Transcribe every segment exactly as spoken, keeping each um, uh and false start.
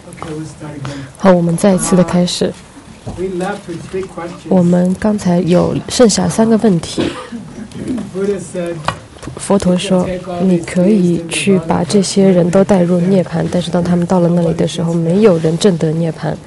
好，我们再一次的开始。我们刚才有剩下三个问题。佛陀说，你可以去把这些人都带入涅槃，但是当他们到了那里的时候，没有人证得涅槃。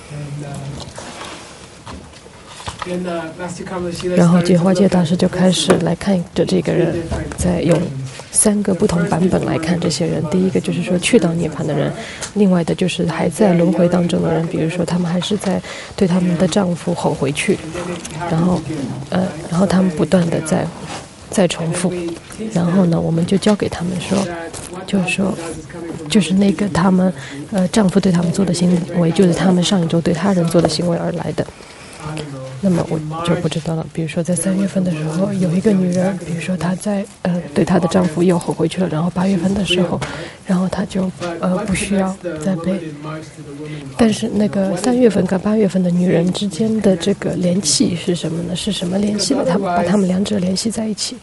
然后觉华界大师就开始来看着这个人，在用三个不同版本来看这些人。第一个就是说去到涅槃的人，另外的就是还在轮回当中的人，比如说他们还是在对他们的丈夫吼回去，然后呃，然后他们不断的在再重复，然后呢，我们就教给他们说，就是说，就是那个他们呃丈夫对他们做的行为，就是他们上一周对他人做的行为而来的。那么我就不知道了。比如说在三月份的时候，有一个女人，比如说她在呃对她的丈夫又吼回去了，然后八月份的时候，然后她就呃不需要再被。但是那个三月份跟八月份的女人之间的这个联系是什么呢？是什么联系的？他们把他们两者联系在一起。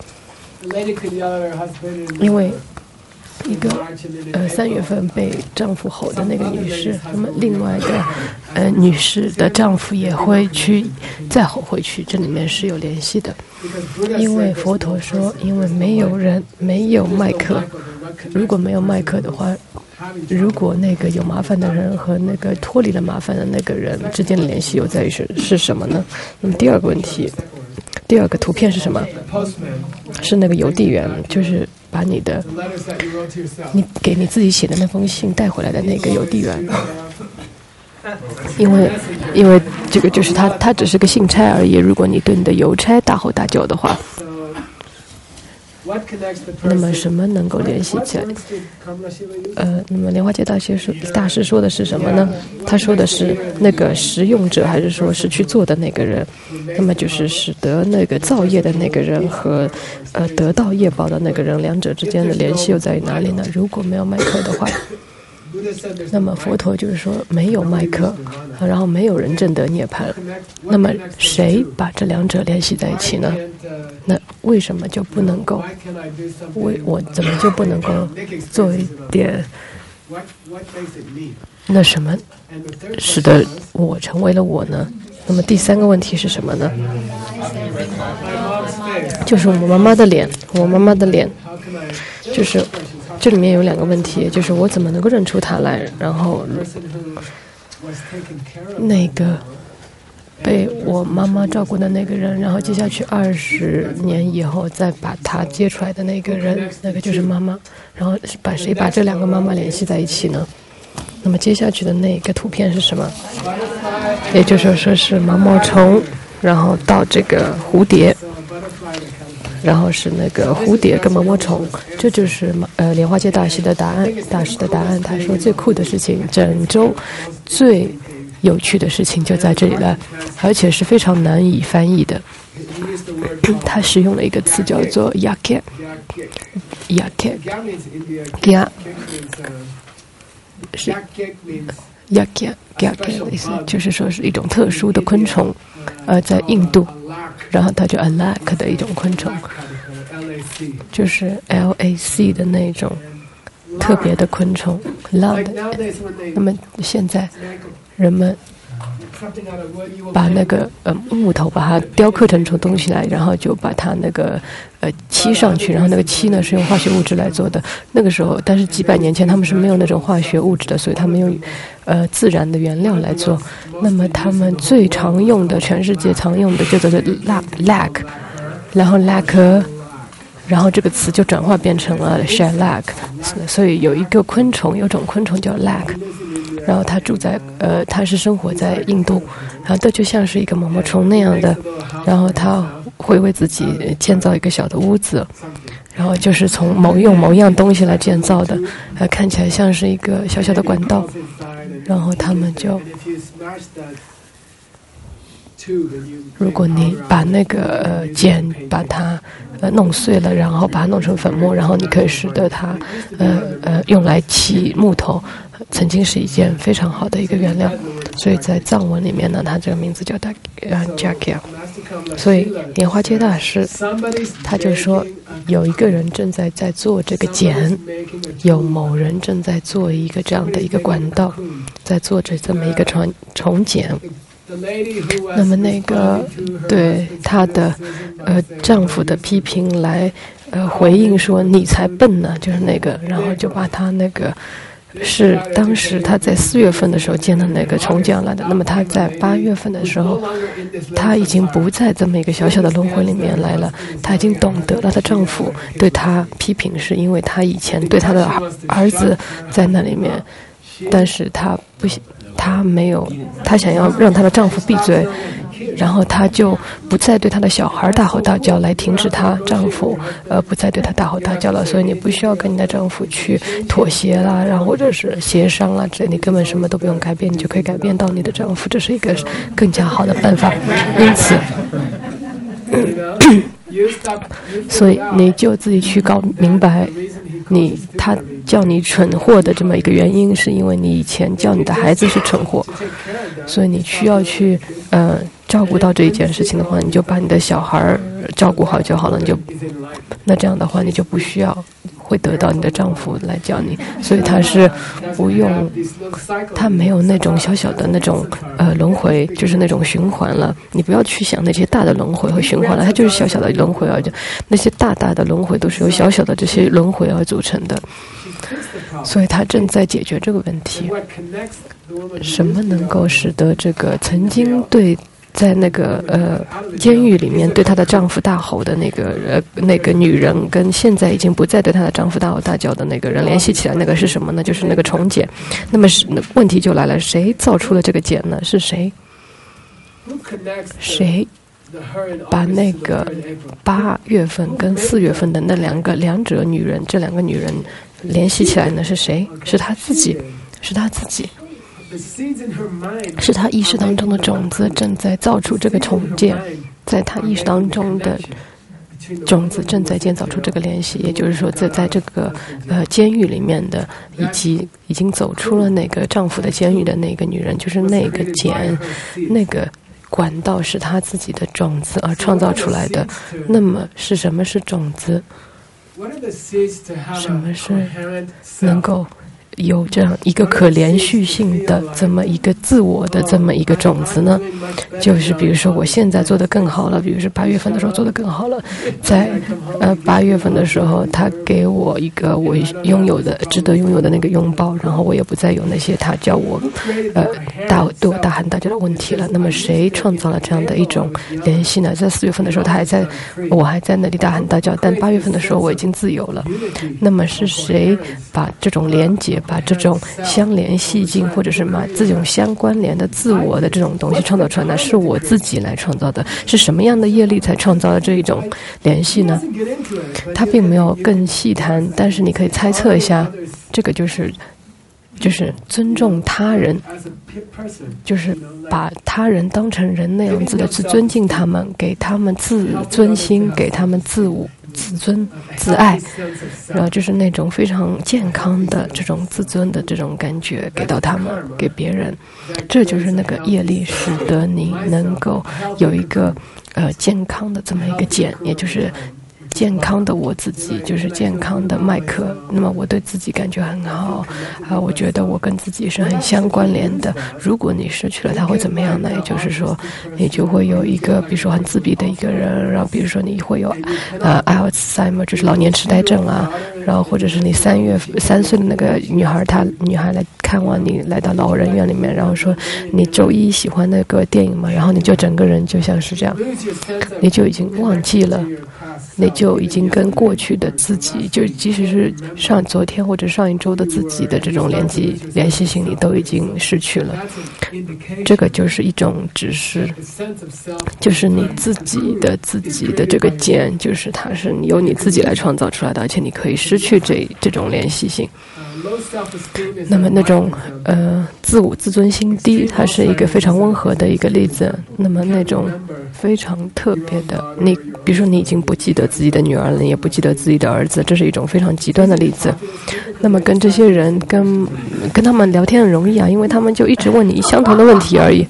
因为一个呃三月份被丈夫吼的那个女士，那么另外一个呃女士的丈夫也会去再吼回去，这里面是有联系的。因为佛陀说，因为没有人没有麦克，如果没有麦克的话，如果那个有麻烦的人和那个脱离了麻烦的那个人之间的联系又在于是是什么呢？那么第二个问题，第二个图片是什么？是那个邮递员，就是把你的你给你自己写的那封信带回来的那个邮递员。因为因为这个就是他他只是个信差而已，如果你对你的邮差大吼大叫的话，那么什么能够联系起来？呃，那么莲花界大师说大师说的是什么呢？他说的是那个实用者，还是说是去做的那个人？那么就是使得那个造业的那个人和呃得到业报的那个人，两者之间的联系又在于哪里呢？如果没有麦克的话，那么佛陀就是说没有麦克，然后没有人证得涅槃。那么谁把这两者联系在一起呢？那为什么就不能够？为我怎么就不能够做一点？那什么使得我成为了我呢？那么第三个问题是什么呢？就是我妈妈的脸，我妈妈的脸，就是这里面有两个问题，就是我怎么能够认出她来，然后那个被我妈妈照顾的那个人，然后接下去二十年以后再把她接出来的那个人，那个就是妈妈，然后把谁把这两个妈妈联系在一起呢？那么接下去的那个图片是什么？也就是说是毛毛虫，然后到这个蝴蝶，然后是那个蝴蝶跟毛毛虫，这就是呃莲花界大师的答案。大师的答案，他说最酷的事情，整周最有趣的事情就在这里了，而且是非常难以翻译的。他使用了一个词叫做 yaket yaket ya 是 yaket yaket 的意思，就是说是一种特殊的昆虫，呃，在印度，然后它叫 alak 的一种昆虫，就是 L A C 的那种特别的昆虫 lad。 那么现在人们把那个呃木头把它雕刻成出东西来，然后就把它那个呃漆上去，然后那个漆呢是用化学物质来做的。那个时候，但是几百年前他们是没有那种化学物质的，所以他们用呃自然的原料来做。那么他们最常用的，全世界常用的就叫做 lac， 然后 lac， 然后这个词就转化变成了 shellac。所以有一个昆虫，有种昆虫叫 lac。然后他住在呃，他是生活在印度，然后这就像是一个毛毛虫那样的，然后他会为自己建造一个小的屋子，然后就是从某用某样东西来建造的，呃，看起来像是一个小小的管道，然后他们就，如果你把那个呃茧把它呃弄碎了，然后把它弄成粉末，然后你可以使得它呃呃用来砌木头。 曾经是一件非常好的一个原谅，所以在藏文里面呢，他这个名字叫他呃 Jakya。所以莲花接大师他就说，有一个人正在在做这个茧，有某人正在做一个这样的一个管道，在做着这么一个重重茧。那么那个对她的呃丈夫的批评来呃回应说你才笨呢，就是那个，然后就把他那个是当时他在四月份的时候见的那个重茧来的。那么他在八月份的时候，他已经不在这么一个小小的轮回里面来了，他已经懂得了她丈夫对她批评是因为他以前对他的儿子在那里面，但是他不她没有，她想要让她的丈夫闭嘴，然后她就不再对她的小孩大吼大叫来停止她丈夫，呃，不再对她大吼大叫了。所以你不需要跟你的丈夫去妥协啦，然后或者是协商啦之类，你根本什么都不用改变，你就可以改变到你的丈夫，这是一个更加好的办法。因此，所以你就自己去搞明白。你他叫你蠢货的这么一个原因，是因为你以前叫你的孩子是蠢货，所以你需要去呃照顾到这一件事情的话，你就把你的小孩照顾好就好了，你就那这样的话你就不需要会得到你的丈夫来叫你，所以他是不用，他没有那种小小的那种呃轮回，就是那种循环了。你不要去想那些大的轮回和循环了，它就是小小的轮回而已。那些大大的轮回都是由小小的这些轮回而组成的，所以他正在解决这个问题。什么能够使得这个曾经对在那个呃监狱里面对她的丈夫大吼的那个呃那个女人，跟现在已经不再对她的丈夫大吼大叫的那个人联系起来，那个是什么呢？就是那个重茧。那么是问题就来了，谁造出了这个茧呢？是谁？谁把那个八月份跟四月份的那两个两者女人，这两个女人联系起来呢？是谁？是她自己，是她自己。是他意识当中的种子正在造出这个重建，在他意识当中的种子正在建造出这个联系，也就是说，在在这个呃监狱里面的，以及已经走出了那个丈夫的监狱的那个女人，就是那个茧，那个管道是他自己的种子而创造出来的。那么是什么是种子？什么是能够有这样一个可连续性的这么一个自我的这么一个种子呢？就是比如说我现在做得更好了，比如说八月份的时候做得更好了，在呃八月份的时候他给我一个我拥有的值得拥有的那个拥抱，然后我也不再有那些他叫我呃大对我大喊大叫的问题了。那么谁创造了这样的一种联系呢？在四月份的时候他还在我还在那里大喊大叫，但八月份的时候我已经自由了。那么是谁把这种连结，把这种相联系性，或者是把这种相关联的自我的这种东西创造出来呢？是我自己来创造的。是什么样的业力才创造了这一种联系呢？他并没有更细谈，但是你可以猜测一下，这个就是就是尊重他人，就是把他人当成人那样子的去尊敬他们，给他们自尊心，给他们自我自尊自爱，然后就是那种非常健康的这种自尊的这种感觉给到他们，给别人。这就是那个业力使得你能够有一个呃健康的这么一个茧，也就是健康的我自己，就是健康的麦克。那么我对自己感觉很好啊，我觉得我跟自己是很相关联的。如果你失去了它会怎么样呢？也就是说你就会有一个比如说很自闭的一个人，然后比如说你会有呃阿尔茨海默，就是老年痴呆症啊，然后或者是你三月三岁的那个女孩，她女孩来看望你，来到老人院里面，然后说你周一喜欢那个电影嘛，然后你就整个人就像是这样，你就已经忘记了，你就已经跟过去的自己，就即使是上昨天或者上一周的自己的这种联系联系性，你都已经失去了。这个就是一种指示，就是你自己的自己的这个茧，就是它是由你自己来创造出来的，而且你可以失去这这种联系性。 那么那种呃自我自尊心低，它是一个非常温和的一个例子。那么那种非常特别的，你比如说你已经不记得自己的女儿了，也不记得自己的儿子，这是一种非常极端的例子。那么跟这些人跟跟他们聊天很容易啊，因为他们就一直问你相同的问题而已。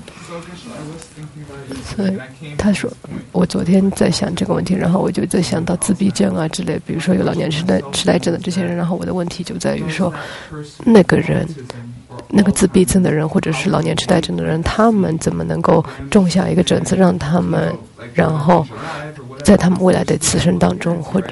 所以他说，我昨天在想这个问题，然后我就在想到自闭症啊之类，比如说有老年痴呆痴呆症的这些人，然后我的问题就在于说，那个人，那个自闭症的人或者是老年痴呆症的人，他们怎么能够种下一个种子，让他们，然后在他们未来的此生当中，或者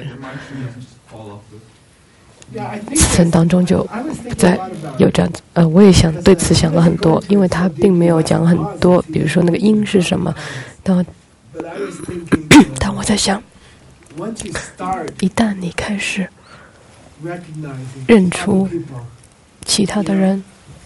此生当中就不再有这样子。呃，我也想对此想了很多，因为他并没有讲很多，比如说那个因是什么。但但我在想，一旦你开始认出其他的人，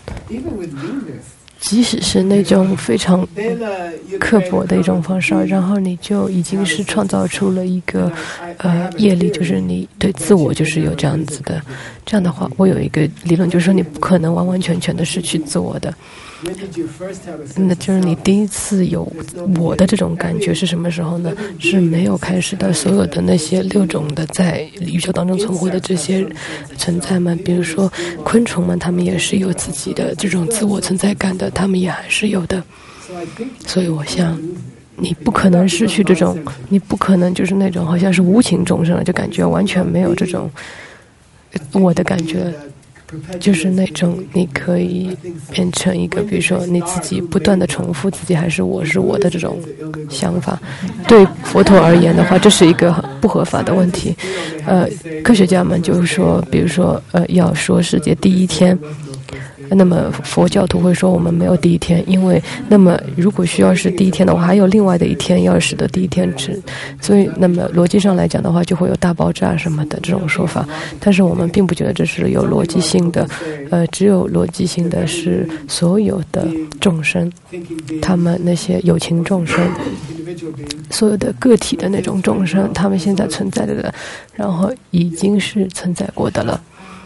即使是那种非常刻薄的一种方式，然后你就已经是创造出了一个呃业力，就是你对自我就是有这样子的。这样的话，我有一个理论，就是说你不可能完完全全的失去自我的。那就是你第一次有我的这种感觉是什么时候呢？是没有开始的所有的那些六种的在宇宙当中存活的这些存在们，比如说昆虫们，他们也是有自己的这种自我存在感的，他们也还是有的。所以我想你不可能失去这种，你不可能就是那种好像是无情众生了，就感觉完全没有这种我的感觉。就是那种你可以变成一个，比如说你自己不断的重复自己还是我是我的这种想法。对佛陀而言的话，这是一个不合法的问题。呃，科学家们就是说，比如说呃，要说世界第一天。那么佛教徒会说我们没有第一天，因为那么如果需要是第一天的话，还有另外的一天要使得第一天止，所以那么逻辑上来讲的话，就会有大爆炸什么的这种说法。但是我们并不觉得这是有逻辑性的，呃，只有逻辑性的是所有的众生，他们那些有情众生，所有的个体的那种众生，他们现在存在的，然后已经是存在过的了。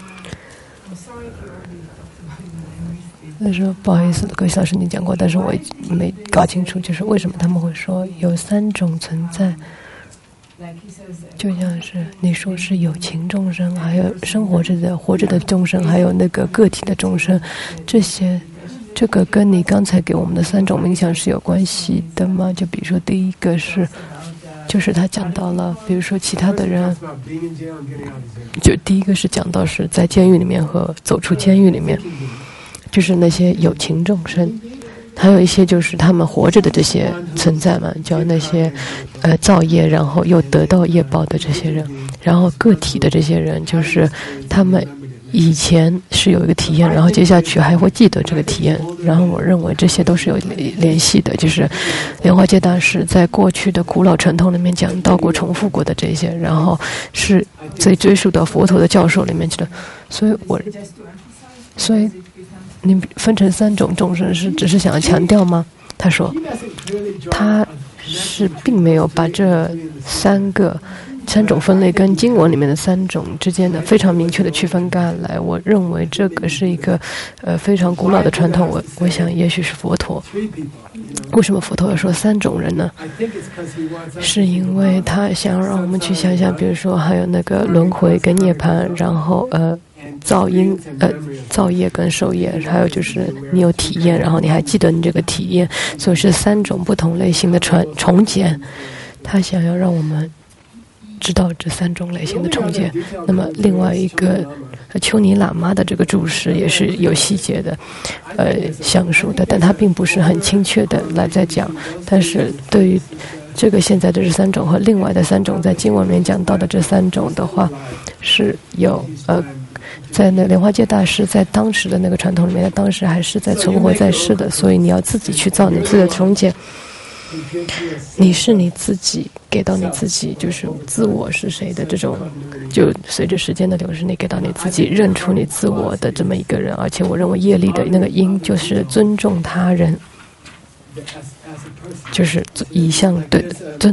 他说不好意思，葛西老师你讲过，但是我没搞清楚，就是为什么他们会说有三种存在，就像是你说是有情众生，还有生活着的活着的众生，还有那个个体的众生，这些这个跟你刚才给我们的三种冥想是有关系的吗？就比如说第一个是就是他讲到了，比如说其他的人，就第一个是讲到是在监狱里面和走出监狱里面，就是那些有情众生，还有一些就是他们活着的这些存在嘛，叫那些呃造业然后又得到业报的这些人，然后个体的这些人就是他们以前是有一个体验，然后接下去还会记得这个体验，然后我认为这些都是有联系的，就是莲花戒大师在过去的古老传统里面讲到过重复过的这些，然后是再追溯到佛陀的教授里面去的，所以我所以你分成三种众生是只是想要强调吗？他说他是并没有把这三个三种分类跟经文里面的三种之间的非常明确的区分开来。我认为这个是一个呃非常古老的传统。我我想也许是佛陀。为什么佛陀要说三种人呢？是因为他想让我们去想想，比如说还有那个轮回跟涅槃，然后呃造因呃造业跟受业，还有就是你有体验，然后你还记得你这个体验，所以是三种不同类型的传重建。他想要让我们知道这三种类型的重建。那么另外一个丘尼喇嘛的这个注释也是有细节的呃详述的，但他并不是很精确的来在讲。但是对于这个现在的这三种和另外的三种在经文里面讲到的这三种的话，是有呃在那莲花戒大师在当时的那个传统里面，当时还是在存活在世的，所以你要自己去造你自己的重建。你是你自己给到你自己，就是自我是谁的这种，就随着时间的流逝，你给到你自己认出你自我的这么一个人。而且我认为业力的那个因就是尊重他人，就是以向对尊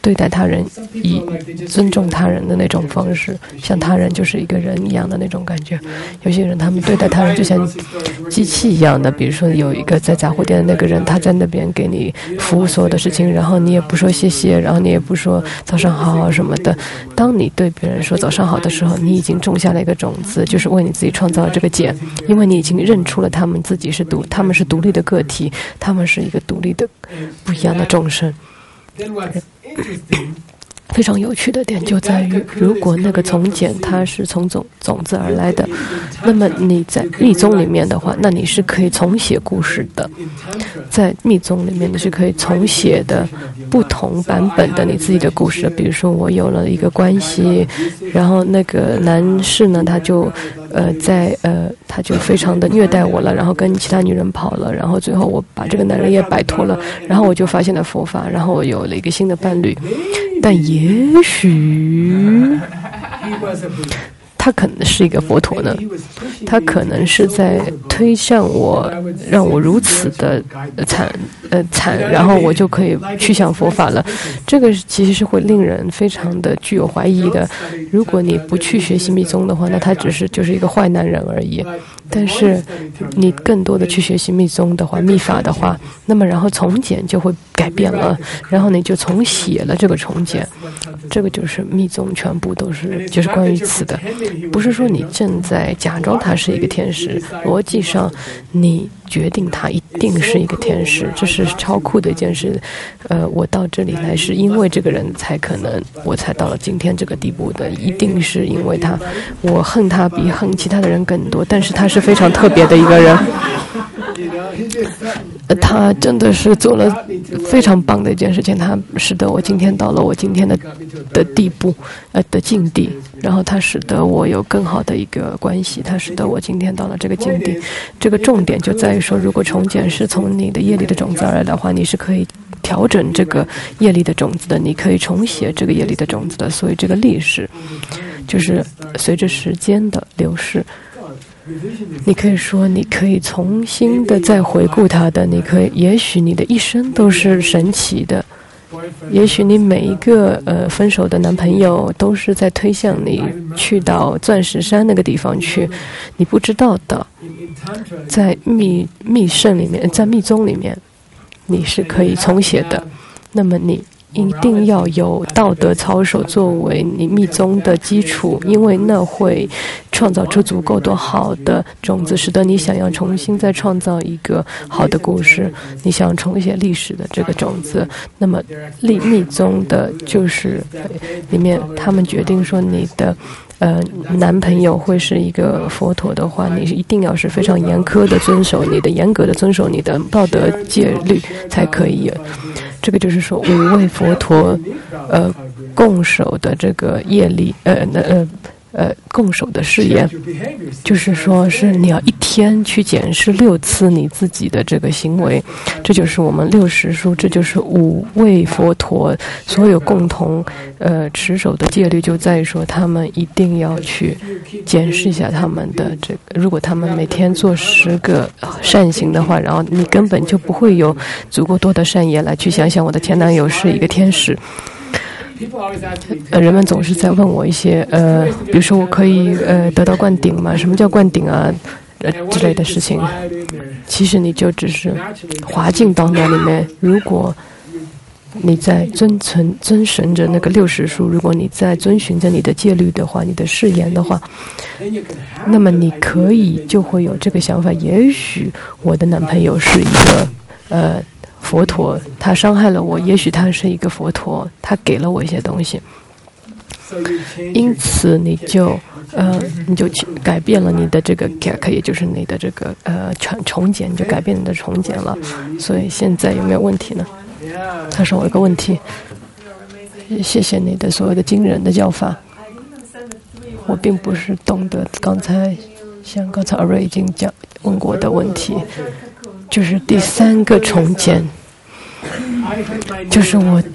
对待他人以尊重他人的那种方式，像他人就是一个人一样的那种感觉。有些人他们对待他人就像机器一样的，比如说有一个在杂货店的那个人，他在那边给你服务所有的事情，然后你也不说谢谢，然后你也不说早上好什么的。当你对别人说早上好的时候，你已经种下了一个种子，就是为你自己创造了这个茧，因为你已经认出了他们自己是独，他们是独立的个体，他们是一个独立的不一样的众生。非常有趣的点就在于，如果那个从茧它是从种种子而来的，那么你在密宗里面的话，那你是可以重写故事的。在密宗里面你是可以重写的不同版本的你自己的故事。比如说我有了一个关系，然后那个男士呢他就呃在呃他就非常的虐待我了，然后跟其他女人跑了，然后最后我把这个男人也摆脱了，然后我就发现了佛法，然后我有了一个新的伴侣。但也许他可能是一个佛陀呢，他可能是在推向我，让我如此的惨呃惨，然后我就可以去向佛法了。这个其实是会令人非常的具有怀疑的。如果你不去学习密宗的话，那他只是就是一个坏男人而已。但是你更多的去学习密宗的话，密法的话，那么然后从茧就会改变了，然后你就重写了这个从茧。这个就是密宗全部都是就是关于此的，不是说你正在假装他是一个天使，逻辑上你决定他一定是一个天使，这是超酷的一件事。呃，我到这里来是因为这个人才可能我才到了今天这个地步的，一定是因为他。我恨他比恨其他的人更多，但是他是非常特别的一个人。他真的是做了非常棒的一件事情，他使得我今天到了我今天的的地步，呃的境地，然后他使得我有更好的一个关系，他使得我今天到了这个境地。这个重点就在于说，如果重茧是从你的业力的种子而来的话，你是可以调整这个业力的种子的，你可以重写这个业力的种子的。所以这个历史就是随着时间的流逝，你可以说你可以重新的再回顾它的，你可以也许你的一生都是神奇的，也许你每一个呃分手的男朋友都是在推向你去到钻石山那个地方去，你不知道的。在密密圣里面，在密宗里面你是可以重写的，那么你一定要有道德操守作为你密宗的基础，因为那会创造出足够多好的种子，使得你想要重新再创造一个好的故事，你想重写历史的这个种子。那么密密宗的就是里面他们决定说你的呃男朋友会是一个佛陀的话，你一定要是非常严苛的遵守你的严格的遵守你的道德戒律才可以。这个就是说五位佛陀呃共守的这个业力，呃呃呃共守的誓言，就是说是你要一天去检视六次你自己的这个行为。这就是我们六识书，这就是五位佛陀所有共同呃持守的戒律，就在于说他们一定要去检视一下他们的这个，如果他们每天做十个善行的话，然后你根本就不会有足够多的善业来去想想我的前男友是一个天使。呃，人们总是在问我一些呃，比如说我可以呃得到灌顶吗？什么叫灌顶啊？呃之类的事情。其实你就只是滑进到那里面。如果你在遵存遵循着那个六识书，如果你在遵循着你的戒律的话，你的誓言的话，那么你可以就会有这个想法，也许我的男朋友是一个呃。佛陀，他伤害了我，也许他是一个佛陀，他给了我一些东西，因此你就呃你就改变了你的这个 gak， 也就是你的这个呃重重茧，就改变你的重茧了。所以现在有没有问题呢？他说我有个问题，谢谢你的所有的惊人的教法，我并不是懂得刚才像刚才阿瑞已经讲问过的问题。就是第三个重茧，就是我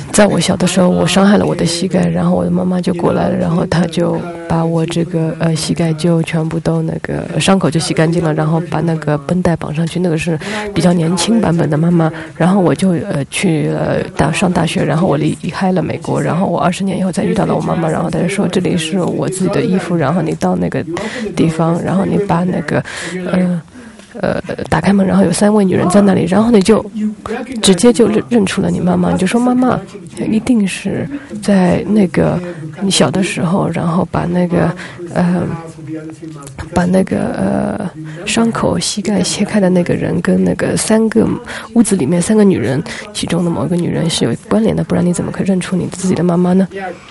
在我小的时候，我伤害了我的膝盖，然后我的妈妈就过来了，然后她就把我这个呃膝盖就全部都那个伤口就洗干净了，然后把那个绷带绑上去。那个是比较年轻版本的妈妈。然后我就呃去了大上大学，然后我离开了美国，然后我二十年以后才遇到了我妈妈，然后她就说这里是我自己的衣服，然后你到那个地方，然后你把那个呃。呃，打开门，然后有三位女人在那里，然后你就直接就认认出了你妈妈，你就说妈妈，一定是在那个你小的时候，然后把那个呃把那个呃伤口膝盖切开的那个人跟那个三个屋子里面三个女人其中的某一个女人是有关联的，不然你怎么可以认出你自己的妈妈呢？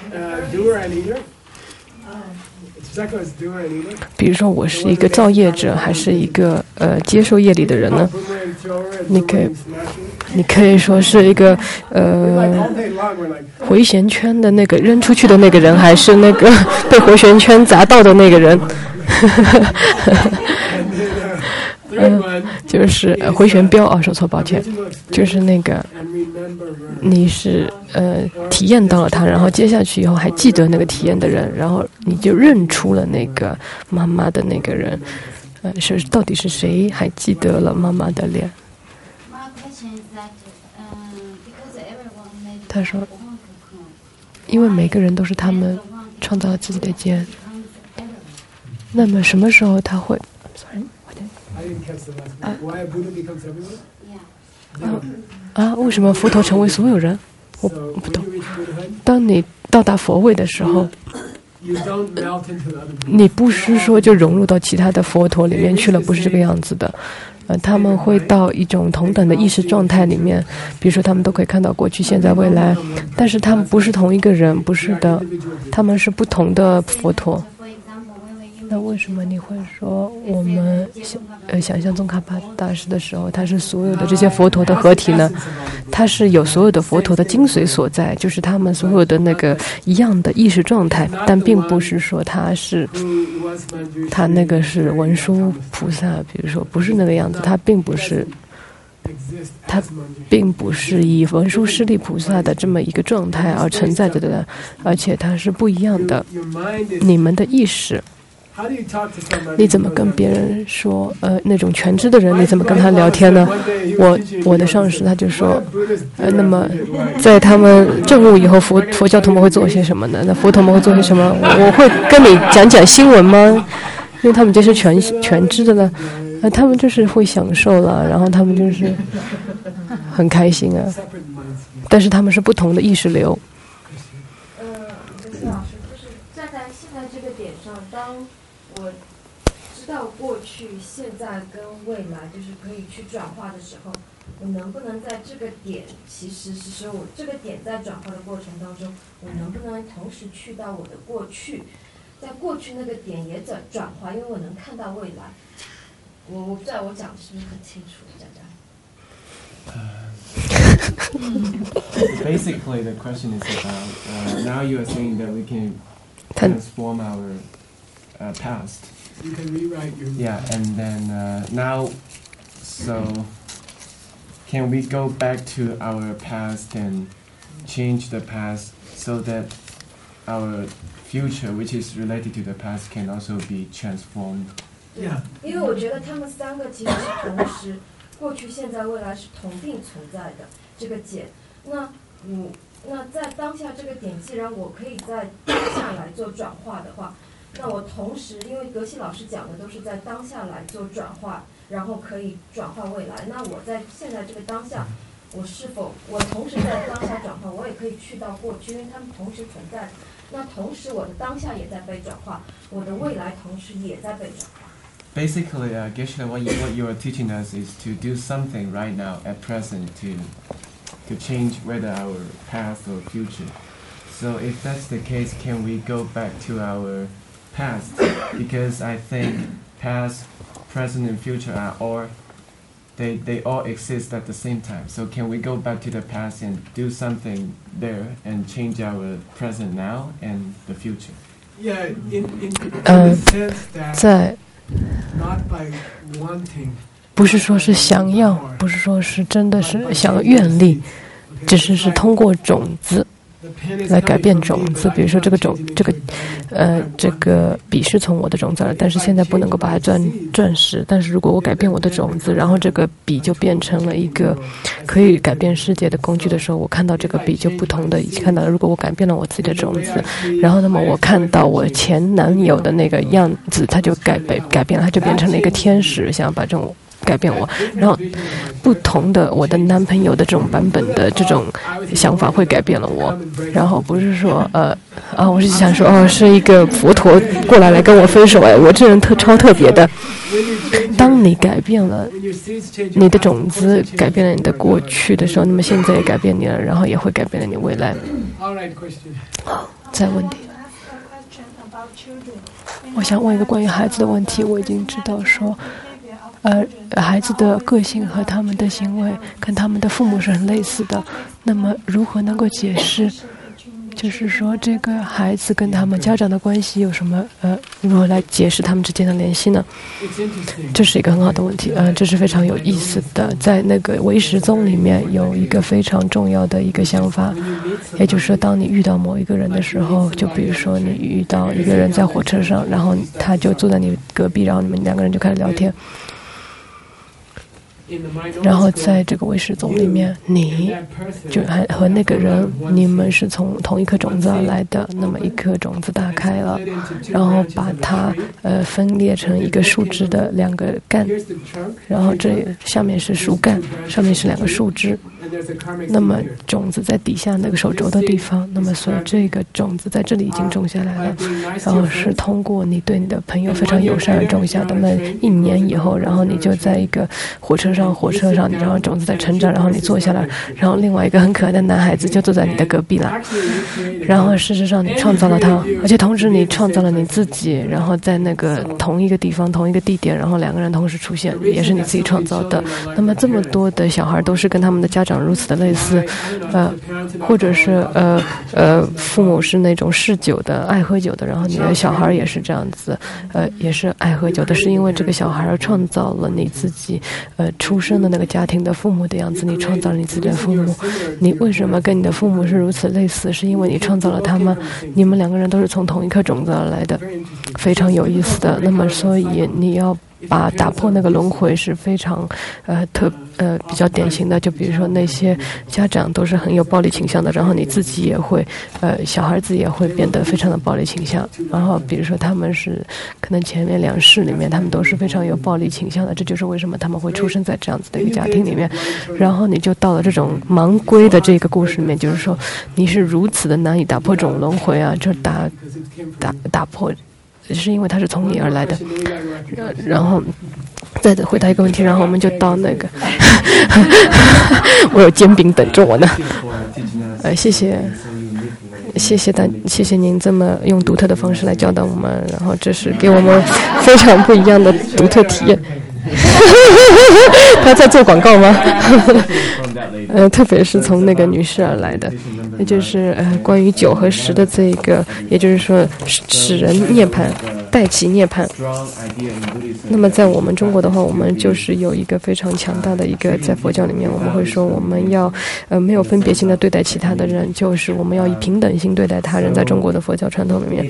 比如说我是一个造业者还是一个呃接受业力的人呢？你可以你可以说是一个呃回旋圈的那个扔出去的那个人，还是那个被回旋圈砸到的那个人？嗯，就是回旋镖啊，说错，抱歉，就是那个你是呃体验到了它，然后接下去以后还记得那个体验的人，然后你就认出了那个妈妈的那个人，呃，是到底是谁还记得了妈妈的脸？他说，因为每个人都是他们创造了自己的间，那么什么时候他会 ？Sorry。啊, 啊, 啊！为什么佛陀成为所有人？我不懂。当你到达佛位的时候，你不是说就融入到其他的佛陀里面去了，不是这个样子的。呃，他们会到一种同等的意识状态里面，比如说他们都可以看到过去、现在、未来，但是他们不是同一个人，不是的，他们是不同的佛陀。那为什么你会说我们想呃想象宗喀巴大师的时候，他是所有的这些佛陀的合体呢？他是有所有的佛陀的精髓所在，就是他们所有的那个一样的意识状态，但并不是说他是他那个是文殊菩萨，比如说不是那个样子，他并不是。它并不是以文殊师利菩萨的这么一个状态而存在着的，而且它是不一样的。你们的意识，你怎么跟别人说？呃，那种全知的人，你怎么跟他聊天呢？我我的上司他就说，呃，那么在他们证悟以后，佛佛教徒们会做些什么呢？那佛陀们会做些什么？我会跟你讲讲新闻吗？因为他们这是全全知的呢。呃，他们就是会享受了，然后他们就是很开心啊。但是他们是不同的意识流。 呃，刘老师，就是站在现在这个点上，当我知道过去、现在跟未来就是可以去转化的时候，我能不能在这个点，其实是说我这个点在转化的过程当中，我能不能同时去到我的过去，在过去那个点也转转化，因为我能看到未来。我我不知道我讲的是不是很清楚，讲讲。Basically, the question is about uh, now you are saying that we can transform our uh, past. You can rewrite your. Yeah, and then uh, now, so can we go back to our past and change the past so that our future, which is related to the past, can also be transformed? 因为我觉得他们三个其实是同时，过去、现在、未来是同并存在的这个点。那我那在当下这个点，既然我可以在当下来做转化的话，那我同时，因为格西老师讲的都是在当下来做转化，然后可以转化未来。那我在现在这个当下，我是否我同时在当下转化，我也可以去到过去，因为他们同时存在。那同时我的当下也在被转化，我的未来同时也在被转化。 Basically, uh, Geshe-la, what you, what you are teaching us is to do something right now at present to to change whether our past or future. So if that's the case, can we go back to our past? Because I think past, present, and future are all they they all exist at the same time. So can we go back to the past and do something there and change our present now and the future? Yeah, in in, in the sense that. 在 Not by wanting. 不是说是想要，不是说是真的是想要愿力， 只是是通过种子来改变种子。比如说这个种这个呃这个笔是从我的种子来，但是现在不能够把它钻钻石。但是如果我改变我的种子，然后这个笔就变成了一个可以改变世界的工具的时候，我看到这个笔就不同的看到了。如果我改变了我自己的种子，然后那么我看到我前男友的那个样子，他就改改变了，他就变成了一个天使，想要把这种改变我。然后不同的我的男朋友的这种版本的这种想法会改变了我。然后不是说呃啊，我是想说哦，是一个佛陀过来来跟我分手，哎，我这人特超特别的。当你改变了你的种子，改变了你的过去的时候，那么现在也改变你了，然后也会改变了你未来。好，再问题。我想问一个关于孩子的问题。我已经知道说呃，孩子的个性和他们的行为跟他们的父母是很类似的。那么如何能够解释，就是说这个孩子跟他们家长的关系有什么呃，如何来解释他们之间的联系呢？这是一个很好的问题。呃，这是非常有意思的。在那个唯识宗里面有一个非常重要的一个想法，也就是说当你遇到某一个人的时候，就比如说你遇到一个人在火车上，然后他就坐在你隔壁，然后你们两个人就开始聊天。然后在这个唯识宗里面，你就还和那个人，你们是从同一颗种子而来的。那么一颗种子打开了，然后把它呃分裂成一个树枝的两个干，然后这下面是树干，上面是两个树枝。那么种子在底下那个手肘的地方，那么所以这个种子在这里已经种下来了，然后是通过你对你的朋友非常友善而种下的。那么一年以后，然后你就在一个火车上，火车上，然后种子在成长，然后你坐下来，然后另外一个很可爱的男孩子就坐在你的隔壁了。然后事实上你创造了他，而且同时你创造了你自己，然后在那个同一个地方，同一个地点，然后两个人同时出现，也是你自己创造的。那么这么多的小孩都是跟他们的家长如此的类似，呃，或者是呃呃，父母是那种嗜酒的，爱喝酒的，然后你的小孩也是这样子，呃，也是爱喝酒的，是因为这个小孩创造了你自己，呃，出生的那个家庭的父母的样子，你创造了你自己的父母。你为什么跟你的父母是如此类似？是因为你创造了他们，你们两个人都是从同一颗种子而来的，非常有意思的。那么，所以你要把打破那个轮回是非常呃特呃比较典型的。就比如说那些家长都是很有暴力倾向的，然后你自己也会呃小孩子也会变得非常的暴力倾向。然后比如说他们是可能前面两世里面他们都是非常有暴力倾向的，这就是为什么他们会出生在这样子的一个家庭里面。然后你就到了这种盲龟的这个故事里面，就是说你是如此的难以打破这种轮回啊，就打打打破。是因为他是从你而来的。然后再回答一个问题，然后我们就到那个我有煎饼等着我呢。呃，谢谢谢谢大谢谢您这么用独特的方式来教导我们，然后这是给我们非常不一样的独特体验。他在做广告吗？呃，特别是从那个女士而来的，也就是呃关于酒和食的这个，也就是说使人涅槃，带起涅槃。那么在我们中国的话，我们就是有一个非常强大的一个，在佛教里面我们会说我们要呃没有分别心的对待其他的人，就是我们要以平等心对待他人。在中国的佛教传统里面，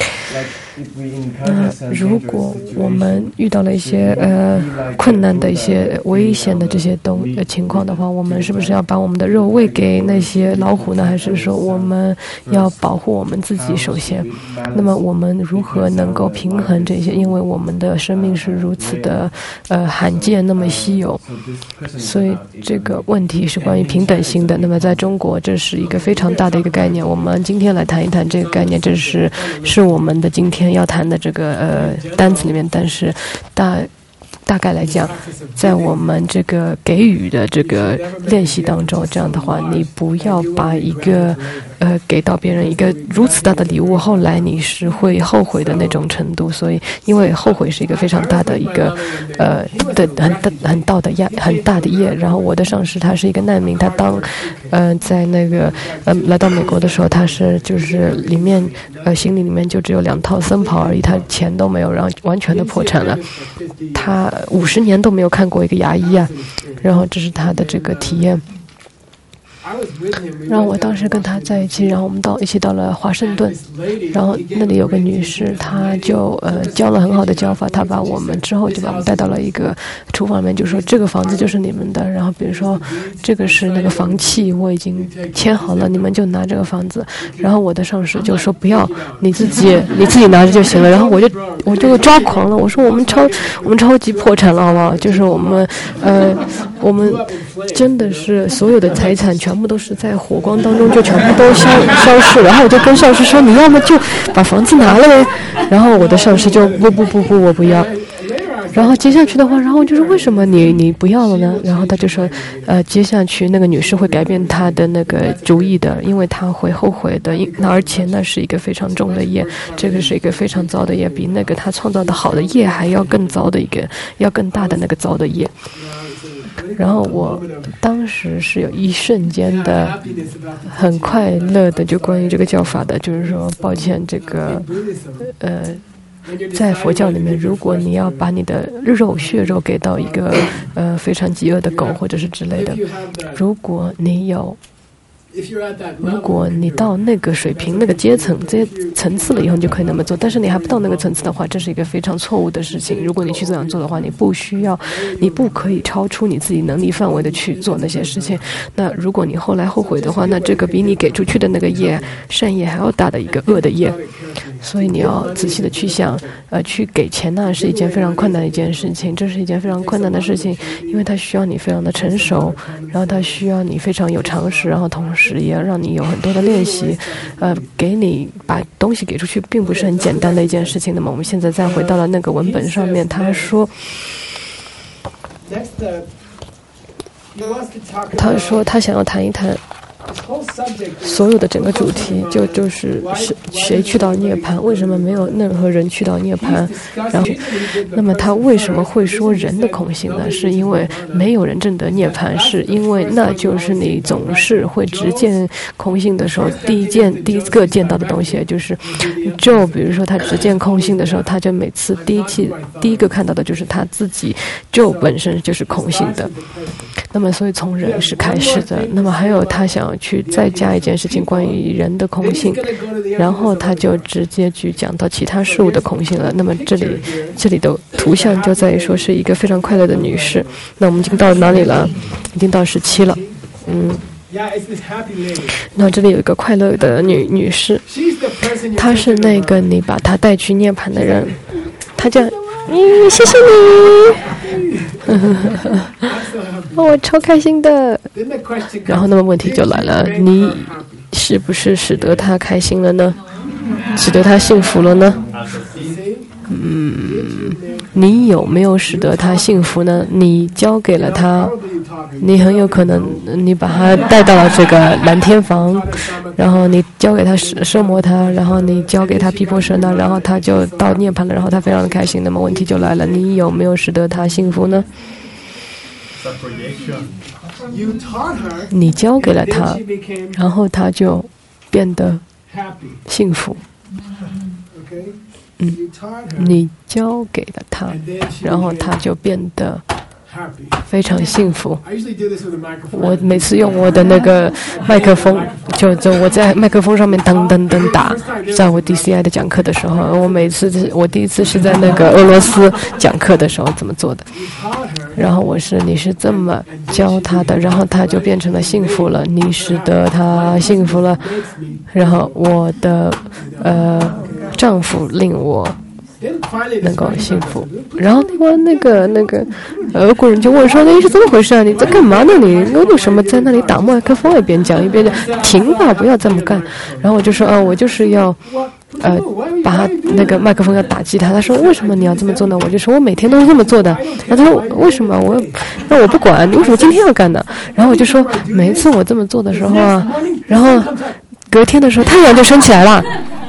那、呃、如果我们遇到了一些呃困难的一些危险的这些东呃情况的话，我们是不是要把我们的肉喂给那些老虎呢？还是说我们要保护我们自己首先？那么我们如何能够平衡这些？因为我们的生命是如此的呃罕见，那么稀有，所以这个问题是关于平等心的。那么在中国，这是一个非常大的一个概念。我们今天来谈一谈这个概念，这是是我们的今天要谈的这个呃单词里面，但是大大概来讲，在我们这个给予的这个练习当中，这样的话，你不要把一个呃给到别人一个如此大的礼物，后来你是会后悔的那种程度。所以，因为后悔是一个非常大的一个呃的很大很大的业很大的业。然后我的上司他是一个难民，他当呃在那个呃来到美国的时候，他是就是里面呃行李里面就只有两套僧袍而已，他钱都没有，然后完全的破产了。他五十年都没有看过一个牙医啊，然后这是他的这个体验。 然后我当时跟他在一起，然后我们到一起到了华盛顿，然后那里有个女士，她就呃教了很好的教法，她把我们之后就把我们带到了一个厨房里面，就说这个房子就是你们的，然后比如说这个是那个房契，我已经签好了，你们就拿这个房子。然后我的上司就说不要，你自己你自己拿着就行了。然后我就我就抓狂了，我说我们超我们超级破产了，好不好？就是我们呃我们真的是所有的财产全部都是在火光当中就全部都消消失了。然后我就跟上司说，你要么就把房子拿了呗。然后我的上司就不不不不我不要。然后接下去的话，然后我就说为什么你你不要了呢？然后他就说，呃，接下去那个女士会改变她的那个主意的，因为她会后悔的。因那而且那是一个非常重的业，这个是一个非常糟的业，比那个她创造的好的业还要更糟的一个，要更大的那个糟的业。然后我当时是有一瞬间的很快乐的，就关于这个教法的，就是说，抱歉，这个呃。在佛教里面，如果你要把你的肉血肉给到一个呃非常饥饿的狗或者是之类的，如果你有如果你到那个水平那个阶层这些层次了以后，你就可以那么做。但是你还不到那个层次的话，这是一个非常错误的事情。如果你去这样做的话，你不需要你不可以超出你自己能力范围的去做那些事情。那如果你后来后悔的话，那这个比你给出去的那个业善业还要大的一个恶的业。所以你要仔细的去想，呃，去给钱呢是一件非常困难的一件事情，这是一件非常困难的事情，因为它需要你非常的成熟，然后它需要你非常有常识，然后同时也要让你有很多的练习，呃，给你把东西给出去并不是很简单的一件事情。那么我们现在再回到了那个文本上面，他说，他说他想要谈一谈。所有的整个主题就就是是谁去到涅槃，为什么没有任何人去到涅槃？然后，那么他为什么会说人的空性呢？是因为没有人证得涅槃，是因为那就是你总是会直见空性的时候，第一件第一个见到的东西就是，就比如说他直见空性的时候，他就每次第一期第一个看到的就是他自己就本身就是空性的。那么，所以从人是开始的。那么还有他想去再加一件事情，关于人的空性，然后他就直接去讲到其他事物的空性了。那么这里这里的图像就在于说是一个非常快乐的女士。那我们已经到哪里了？已经到十七了。嗯。那这里有一个快乐的女女士，她是那个你把她带去涅槃的人。她叫，嗯，谢谢你。我超开心的。然后那么问题就来了，你是不是使得他开心了呢？使得他幸福了呢？嗯，你有没有使得他幸福呢？你交给了他，你很有可能你把他带到了这个蓝天房，然后你交给他奢摩他，然后你交给他毗婆舍那，然后他就到涅槃了，然后他非常的开心。那么问题就来了，你有没有使得他幸福呢？你交给了他，然后他就变得幸福。嗯，你交给了他，然后他就变得非常幸福。我每次用我的那个麦克风，就就我在麦克风上面噔噔噔打，在我 D C I 的讲课的时候，我每次我第一次是在那个俄罗斯讲课的时候这么做的。然后我是你是这么教他的，然后他就变成了幸福了，你使得他幸福了，然后我的呃丈夫令我能够幸福。然后我那个那个俄国人就问说，那是怎么回事啊？你在干嘛呢？你为什么在那里打麦克风，一边讲一边讲，停吧，不要这么干。然后我就说，啊，我就是要呃把他那个麦克风要打击他。他说，为什么你要这么做呢？我就说，我每天都是这么做的。然后他说，为什么我那我不管，你为什么今天要干呢？然后我就说，每一次我这么做的时候啊，然后隔天的时候太阳就升起来了。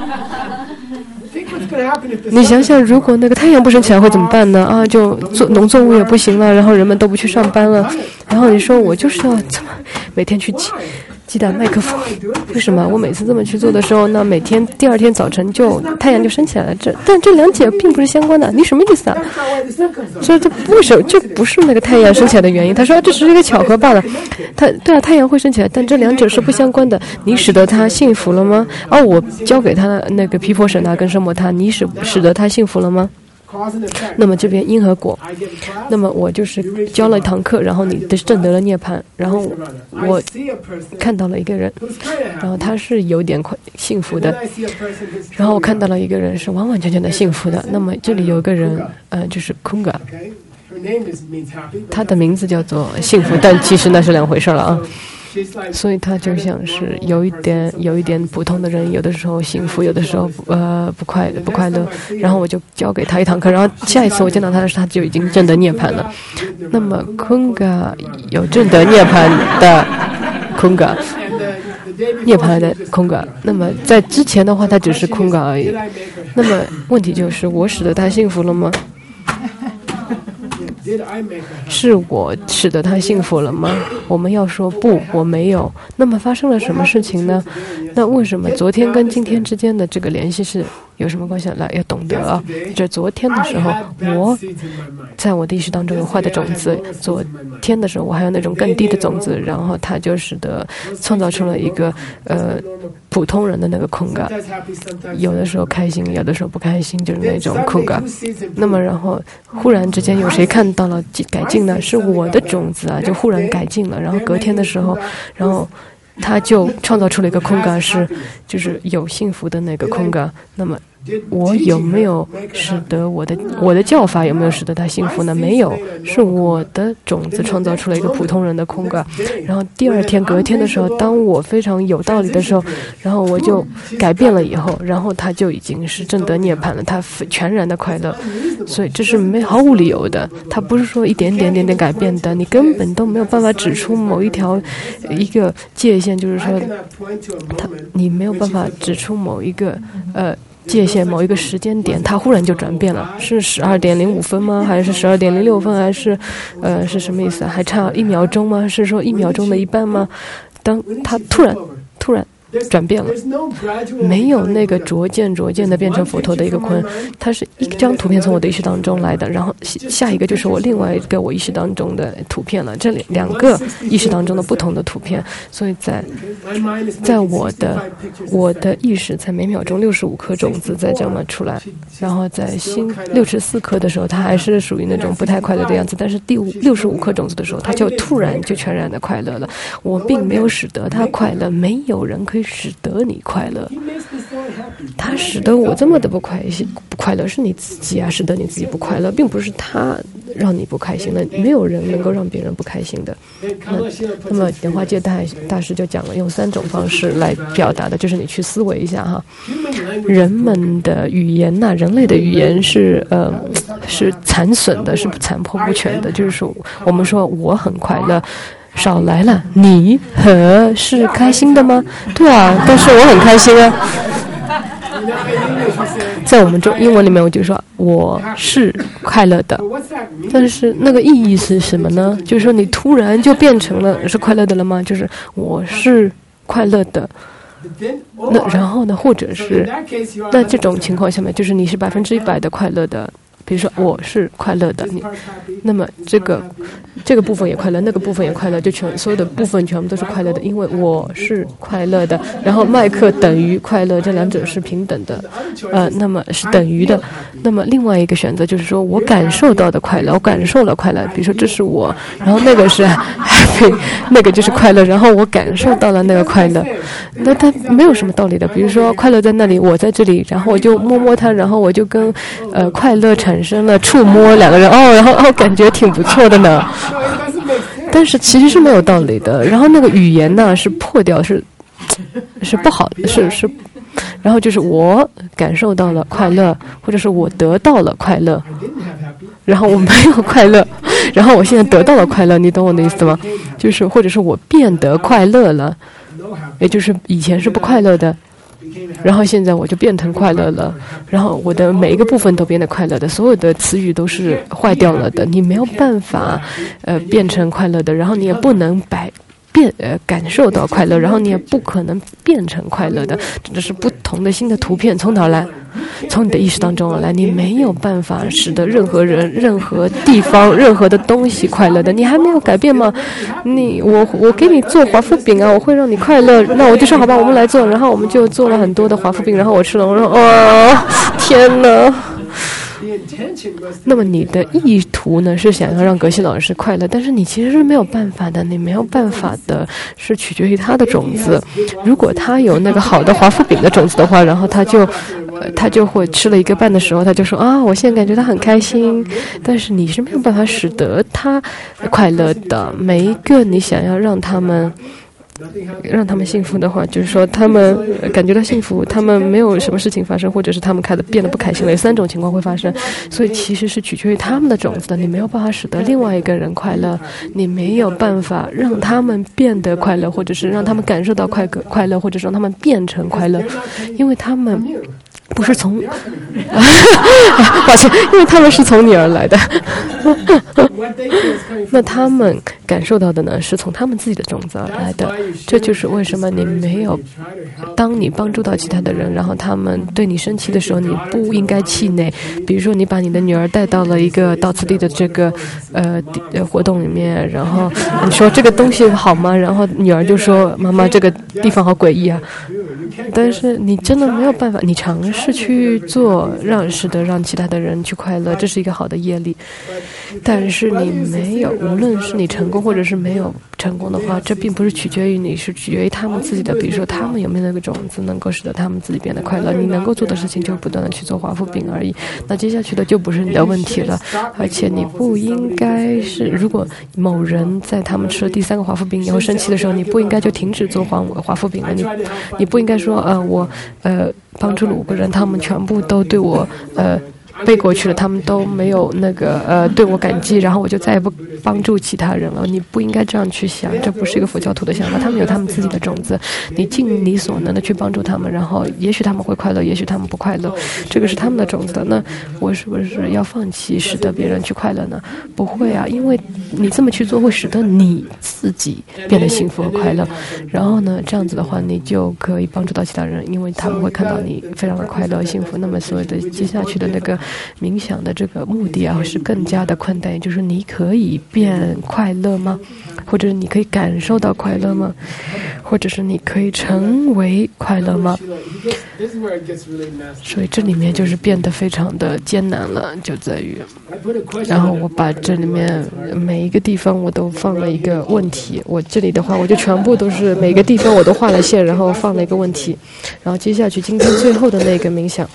你想想，如果那个太阳不升起来会怎么办呢？啊，就做农作物也不行了，然后人们都不去上班了。然后你说我就是要这么每天去鸡蛋麦克风。为什么我每次这么去做的时候呢？每天第二天早晨就太阳就升起来了。这但这两者并不是相关的。你什么意思啊？所以这为什么这不是那个太阳升起来的原因？他说这只是一个巧合罢了。他对啊，太阳会升起来，但这两者是不相关的。你使得他幸福了吗？哦，我交给他的那个毗婆舍那跟奢摩他，你使使得他幸福了吗？那么这边因和果，那么我就是教了一堂课，然后你的证得了涅槃，然后我看到了一个人，然后他是有点快幸福的，然后我看到了一个人是完完全全的幸福的。那么这里有一个人，呃，就是 Kunga， 他的名字叫做幸福，但其实那是两回事了啊。所以他就像是有一点有一点普通的人，有的时候幸福，有的时候呃不快不快乐。然后我就教给他一堂课，然后下一次我见到他的时候，他就已经证得涅槃了。那么 Kunga 有证得涅槃的 Kunga， 涅槃的 Kunga。那么在之前的话，他只是 Kunga 而已。那么问题就是，我使得他幸福了吗？是我使得他幸福了吗？我们要说不，我没有。那么发生了什么事情呢？那为什么昨天跟今天之间的这个联系是有什么关系？来，要懂得啊。这昨天的时候，我在我的意识当中有坏的种子；昨天的时候，我还有那种更低的种子，然后它就使得创造出了一个呃普通人的那个空感。有的时候开心，有的时候不开心，就是那种空感。那么然后忽然之间有谁看到了改进呢？是我的种子啊，就忽然改进了。然后隔天的时候，然后他就创造出了一个空感，是就是有幸福的那个空感。那么我有没有使得我的我的教法有没有使得他幸福呢？没有，是我的种子创造出了一个普通人的空感。然后第二天隔天的时候，当我非常有道理的时候，然后我就改变了以后，然后他就已经是证得涅槃了，他全然的快乐。所以这是没毫无理由的，他不是说一点点点点改变的，你根本都没有办法指出某一条一个界限，就是说他你没有办法指出某一个呃界限，某一个时间点，它忽然就转变了，是十二点零五分吗？还是十二点零六分？还是呃是什么意思？还差一秒钟吗？是说一秒钟的一半吗？当它突然突然转变了，没有那个逐渐逐渐的变成佛陀的一个坤，它是一张图片从我的意识当中来的，然后下一个就是我另外一个我意识当中的图片了，这里两个意识当中的不同的图片，所以在在我的我的意识在每秒钟六十五颗种子在这么出来，然后在新六十四颗的时候，它还是属于那种不太快乐的样子，但是第五六十五颗种子的时候，它就突然就全然的快乐了。我并没有使得它快乐，没有人可以使得你快乐，他使得我这么的不快不快乐，是你自己啊，使得你自己不快乐，并不是他让你不开心的，没有人能够让别人不开心的。那那么莲花戒大大师就讲了，用三种方式来表达的，就是你去思维一下哈，人们的语言呐、啊，人类的语言是呃是残损的，是残破不全的，就是说我们说我很快乐。少来了，你和是开心的吗？对啊，但是我很开心啊。在我们中英文里面，我就说我是快乐的，但是那个意义是什么呢？就是说你突然就变成了是快乐的了吗？就是我是快乐的。那然后呢，或者是那这种情况下面，就是你是百分之一百的快乐的。比如说我是快乐的，你那么这个这个部分也快乐，那个部分也快乐，就全所有的部分全部都是快乐的，因为我是快乐的。然后麦克等于快乐，这两者是平等的，呃，那么是等于的。那么另外一个选择就是说我感受到的快乐，我感受了快乐，比如说这是我，然后那个是 happy， 那个就是快乐，然后我感受到了那个快乐，那它没有什么道理的。比如说快乐在那里，我在这里，然后我就摸摸它，然后我就跟呃快乐产生。产生了触摸两个人哦，然后哦感觉挺不错的呢，但是其实是没有道理的。然后那个语言呢是破掉，是是不好的，是是，然后就是我感受到了快乐，或者是我得到了快乐，然后我没有快乐，然后我现在得到了快乐，你懂我的意思吗？就是或者是我变得快乐了，也就是以前是不快乐的。然后现在我就变成快乐了，然后我的每一个部分都变得快乐的，所有的词语都是坏掉了的，你没有办法呃变成快乐的，然后你也不能摆变变呃感受到快乐，然后你也不可能变成快乐的，这是不同的新的图片从哪儿来？从你的意识当中而来，你没有办法使得任何人、任何地方、任何的东西快乐的。你还没有改变吗？你我我给你做华夫饼啊，我会让你快乐。那我就说好吧，我们来做。然后我们就做了很多的华夫饼，然后我吃了，我说哦，天哪！那么你的意图呢是想要让格西老师快乐，但是你其实是没有办法的，你没有办法的是取决于他的种子。如果他有那个好的华夫饼的种子的话，然后他就呃他就会吃了一个半的时候，他就说啊，我现在感觉他很开心。但是你是没有办法使得他快乐的。每一个你想要让他们让他们幸福的话，就是说他们感觉到幸福，他们没有什么事情发生，或者是他们开的变得不开心了，有三种情况会发生。所以其实是取决于他们的种子的，你没有办法使得另外一个人快乐，你没有办法让他们变得快乐，或者是让他们感受到快快乐，或者是让他们变成快乐，因为他们不是从抱歉，因为他们是从你而来的那他们感受到的呢是从他们自己的种子而来的。这就是为什么你没有当你帮助到其他的人，然后他们对你生气的时候，你不应该气馁。比如说你把你的女儿带到了一个到此地的这个呃活动里面，然后你说这个东西好吗？然后女儿就说妈妈这个地方好诡异啊。但是你真的没有办法，你尝试去做让使得让其他的人去快乐，这是一个好的业力。但是你没有，无论是你成功或者是没有成功的话，这并不是取决于你，是取决于他们自己的。比如说他们有没有那个种子能够使得他们自己变得快乐，你能够做的事情就不断的去做华夫饼而已。那接下去的就不是你的问题了。而且你不应该是，如果某人在他们吃了第三个华夫饼以后生气的时候，你不应该就停止做华华夫饼了。你你不应该说呃我呃帮助了五个人，他们全部都对我呃背过去了，他们都没有那个呃对我感激，然后我就再也不帮助其他人了。你不应该这样去想，这不是一个佛教徒的想法。他们有他们自己的种子，你尽你所能的去帮助他们，然后也许他们会快乐，也许他们不快乐，这个是他们的种子的。那我是不是要放弃使得别人去快乐呢？不会啊，因为你这么去做会使得你自己变得幸福和快乐。然后呢，这样子的话，你就可以帮助到其他人，因为他们会看到你非常的快乐幸福。那么所有的接下去的那个冥想的这个目的啊，是更加的困难，也就是你可以变快乐吗？或者你可以感受到快乐吗？或者是你可以成为快乐吗？所以这里面就是变得非常的艰难了，就在于，然后我把这里面每一个地方我都放了一个问题。我这里的话，我就全部都是每个地方我都画了线，然后放了一个问题。然后接下去今天最后的那个冥想。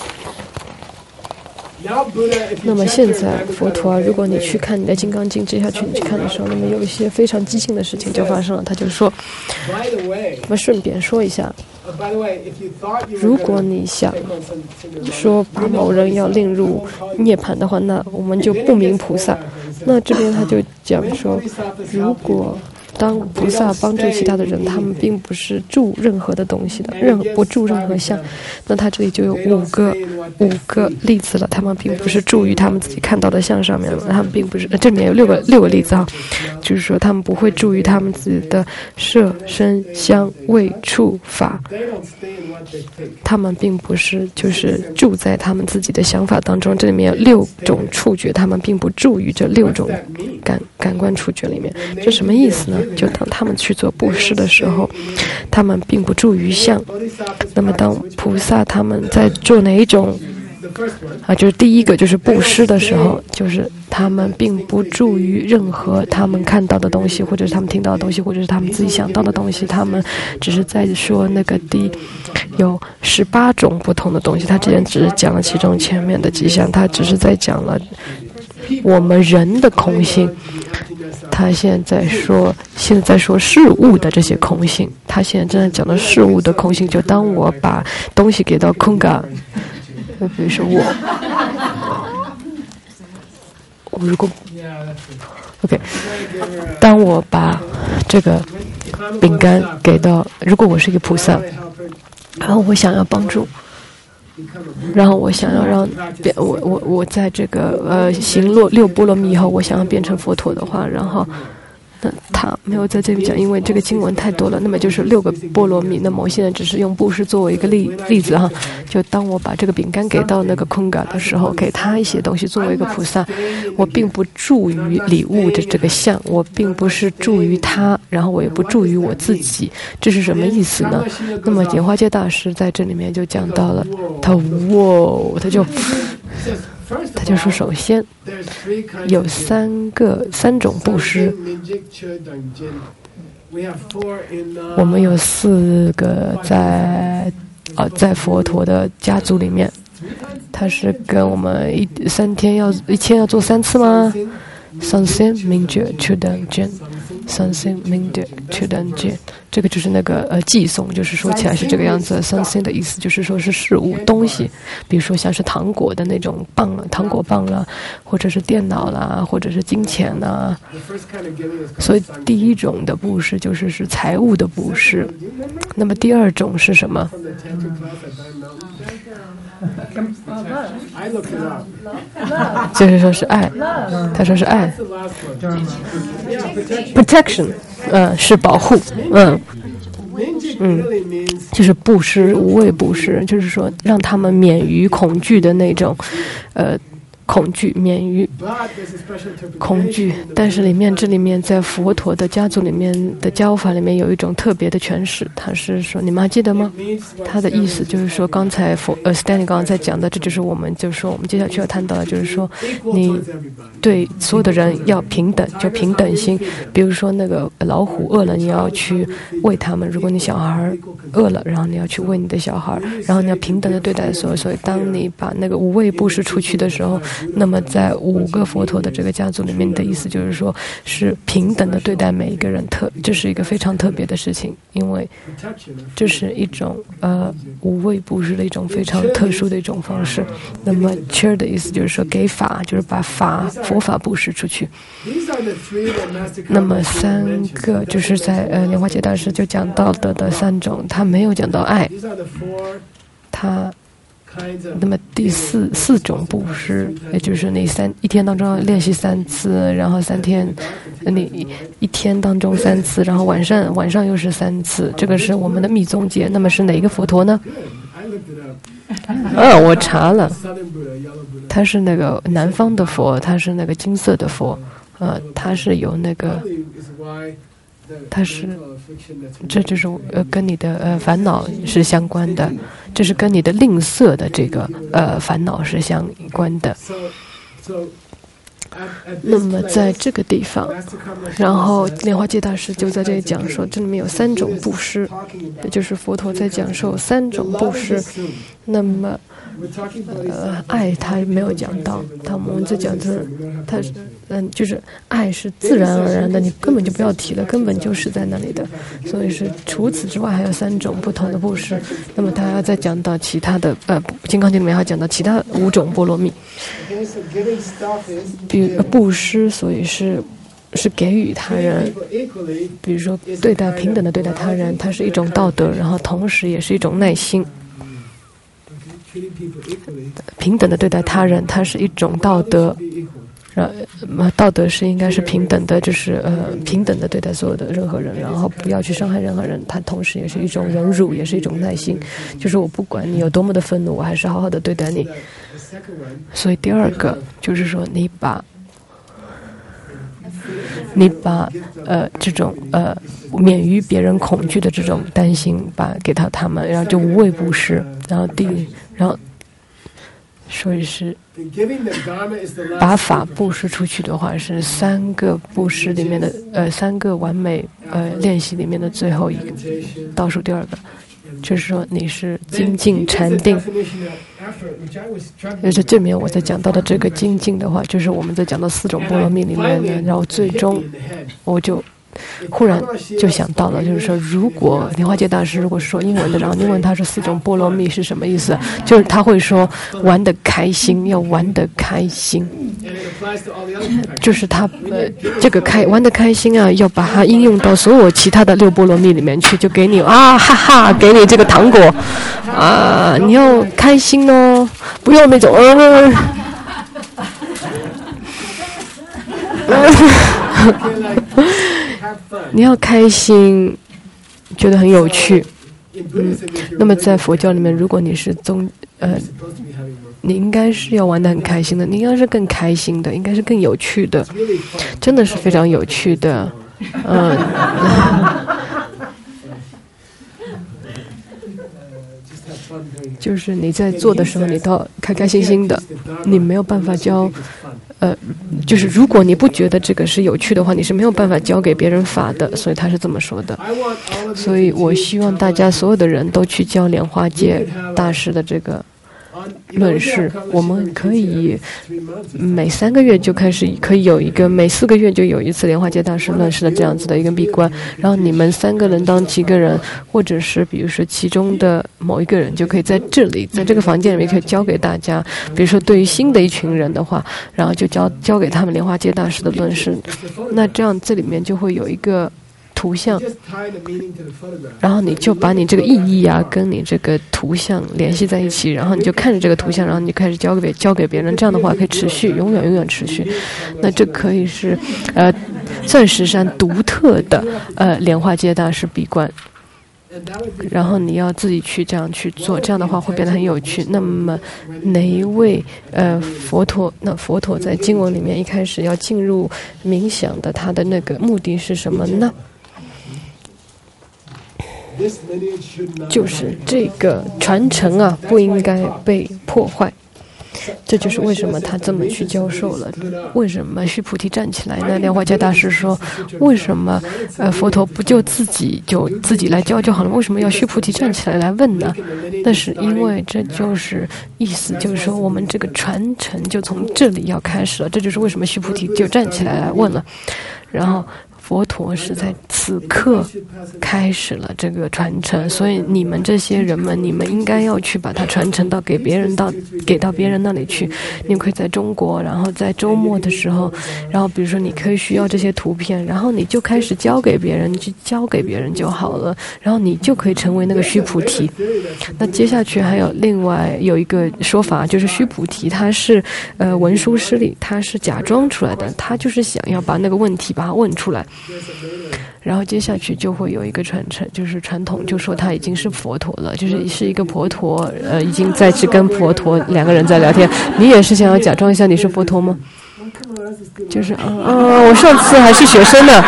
那么现在佛陀啊，如果你去看你的《金刚经》接下去你去看的时候，那么有一些非常激进的事情就发生了。他就说，那么顺便说一下，如果你想说把某人要令入涅槃的话，那我们就不明菩萨。那这边他就讲说，如果当菩萨帮助其他的人，他们并不是住任何的东西的，任不住任何相。那他这里就有五个五个例子了，他们并不是住于他们自己看到的相上面了，他们并不是，这里面有六个六个例子啊，就是说他们不会住于他们自己的色声香味触法，他们并不是就是住在他们自己的想法当中。这里面有六种触觉，他们并不住于这六种感感官触觉里面。这什么意思呢？就当他们去做布施的时候，他们并不住于相。那么当菩萨他们在做哪一种啊，就是第一个就是布施的时候，就是他们并不住于任何他们看到的东西，或者是他们听到的东西，或者是他们自己想到的东西，他们只是在说那个第有十八种不同的东西。他之前只是讲了其中前面的几项，他只是在讲了我们人的空性。他现在说，现在在说事物的这些空性。他现在正在讲的事物的空性，就当我把东西给到空嘎，比如说我，我如果 ，OK， 当我把这个饼干给到，如果我是一个菩萨，然后我想要帮助。然后我想要让变我我我在这个呃行六六波罗蜜以后，我想要变成佛陀的话，然后那他没有在这里讲，因为这个经文太多了。那么就是六个波罗蜜。那么我现在只是用布施作为一个例例子哈，就当我把这个饼干给到那个昆嘎的时候，给他一些东西作为一个菩萨，我并不助于礼物的这个像，我并不是助于他，然后我也不助于我自己。这是什么意思呢？那么莲花戒大师在这里面就讲到了，他哇，他就他就说，首先有三个三种布施。我们有四个在呃在佛陀的家族里面，他是跟我们一三天要一天要做三次吗？三心明觉确等见，三心明觉确等见，这个就是那个呃寄送，就是说起来是这个样子。三心的意思就是说是事物东西，比如说像是糖果的那种棒啊，糖果棒啦，或者是电脑啦，或者是金钱啦。所以第一种的布施就是是财物的布施。那么第二种是什么？就是说是爱，他说是爱 ，protection， 嗯，是保护，嗯嗯，就是布施，无畏布施，就是说让他们免于恐惧的那种，呃。恐惧，免于恐惧，但是里面这里面在佛陀的家族里面的教法里面有一种特别的诠释，他是说，你们还记得吗？他的意思就是说，刚才佛呃 Stanley 刚刚在讲的，这就是我们就是说我们接下去要谈到的，就是说你对所有的人要平等，就平等心。比如说那个老虎饿了，你要去喂他们；如果你小孩饿了，然后你要去喂你的小孩，然后你要平等的对待所有。所以当你把那个无畏布施出去的时候，那么在五个佛陀的这个家族里面的意思就是说是平等的对待每一个人，特这是一个非常特别的事情，因为这是一种呃无畏布施的一种非常特殊的一种方式。那么 share 的意思就是说给法，就是把法佛法布施出去。那么三个就是在呃莲花戒大师就讲到的的三种，他没有讲到爱，他。那么第四四种布施，也就是你三一天当中要练习三次，然后三天，你一天当中三次，然后晚上晚上又是三次，这个是我们的密宗戒。那么是哪一个佛陀呢？嗯，我查了，他是那个南方的佛，他是那个金色的佛，呃，他是有那个。它是，这就是呃跟你的呃烦恼是相关的，这是跟你的吝啬的这个呃烦恼是相关的。那么在这个地方，然后莲花戒大师就在这里讲说，这里面有三种布施，也就是佛陀在讲授三种布施。那么，呃，爱他没有讲到，他们在讲就是他，嗯，就是爱是自然而然的，你根本就不要提了，根本就是在那里的。所以是除此之外还有三种不同的布施。那么他还要再讲到其他的，呃，《金刚经》里面还讲到其他五种波罗蜜。比布施，所以是是给予他人，比如说对待平等的对待他人，它是一种道德，然后同时也是一种耐心。平等的对待他人，它是一种道德，呃，道德是应该是平等的，就是呃平等的对待所有的任何人，然后不要去伤害任何人。它同时也是一种忍辱，也是一种耐心，就是我不管你有多么的愤怒，我还是好好的对待你。所以第二个就是说，你把你把呃这种呃免于别人恐惧的这种担心，把给到他们，然后就无畏布施。然后第然后所以是把法布施出去的话，是三个布施里面的呃三个完美呃练习里面的最后一个，倒数第二个。就是说你是精进禅定，也是这里面我在讲到的这个精进的话，就是我们在讲到四种波罗蜜里面的，然后最终我就忽然就想到了，就是说如果莲花戒大师如果是说英文的，然后你问他是四种波罗蜜是什么意思，就是他会说玩得开心，要玩得开心，就是他呃这个开玩得开心啊，要把它应用到所有其他的六波罗蜜里面去，就给你啊哈哈，给你这个糖果啊，你要开心哦，不要那种呃。 你要开心，觉得很有趣。嗯，那么在佛教里面，如果你是宗呃，你应该是要玩得很开心的，你应该是更开心的，应该是更有趣的，真的是非常有趣的，嗯。就是你在做的时候，你都开开心心的，你没有办法教，呃，就是如果你不觉得这个是有趣的话，你是没有办法教给别人法的，所以他是这么说的。所以我希望大家所有的人都去教莲花戒大师的这个论事，我们可以每三个月就开始，可以有一个每四个月就有一次莲花戒大师论事的这样子的一个闭关，然后你们三个人当几个人，或者是比如说其中的某一个人就可以在这里，在这个房间里面可以教给大家，比如说对于新的一群人的话，然后就教教给他们莲花戒大师的论事，那这样这里面就会有一个图像，然后你就把你这个意义啊跟你这个图像联系在一起，然后你就看着这个图像，然后你就开始教给教给别人，这样的话可以持续永远永远持续。那这可以是呃钻石山独特的呃莲花戒大师闭关，然后你要自己去这样去做，这样的话会变得很有趣。那么哪一位呃佛陀，那佛陀在经文里面一开始要进入冥想的，他的那个目的是什么呢？就是这个传承啊，不应该被破坏。这就是为什么他这么去教授了。为什么须菩提站起来呢？莲花戒大师说，为什么呃佛陀不就自己就自己来教就好了？为什么要须菩提站起来来问呢？那是因为这就是意思，就是说我们这个传承就从这里要开始了。这就是为什么须菩提就站起来来问了。然后佛陀是在此刻开始了这个传承，所以你们这些人们，你们应该要去把它传承到给别人到给到别人那里去。你们可以在中国，然后在周末的时候，然后比如说你可以需要这些图片，然后你就开始教给别人，去教给别人就好了，然后你就可以成为那个须菩提。那接下去还有另外有一个说法，就是须菩提他是呃文殊师利，他是假装出来的，他就是想要把那个问题把它问出来。然后接下去就会有一个传承，就是传统就说他已经是佛陀了，就是是一个佛陀，呃，已经在去跟佛陀两个人在聊天。你也是想要假装一下你是佛陀吗？就是啊啊，我上次还是学生呢。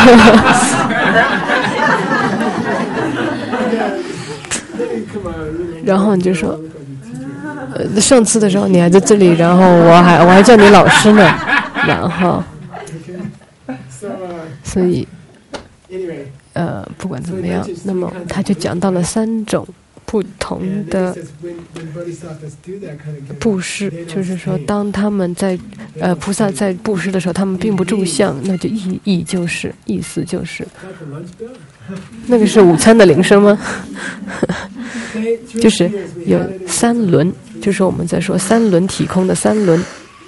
然后你就说，呃，上次的时候你还在这里，然后我还我还叫你老师呢，然后。所以，呃，不管怎么样，那么他就讲到了三种不同的布施，就是说，当他们在呃菩萨在布施的时候，他们并不住相，那就意义就是意思就是，那个是午餐的铃声吗？就是有三轮，就是我们在说三轮体空的三轮。